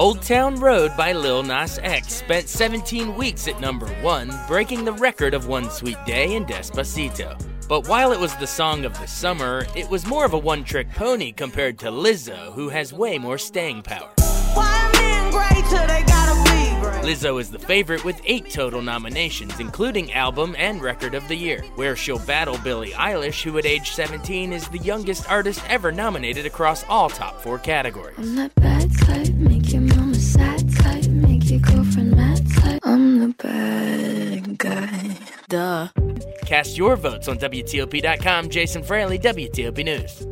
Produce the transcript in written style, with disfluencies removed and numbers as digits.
Old Town Road by Lil Nas X spent 17 weeks at number 1, breaking the record of One Sweet Day and Despacito. But while it was the song of the summer, it was more of a one-trick pony compared to Lizzo, who has way more staying power. Lizzo is the favorite with 8 total nominations, including Album and Record of the Year, where she'll battle Billie Eilish, who at age 17 is the youngest artist ever nominated across all top 4 categories. I'm that bad type, make your mama sad type, make your girlfriend mad type. I'm the bad guy. Duh. Cast your votes on WTOP.com. Jason Fraley, WTOP News.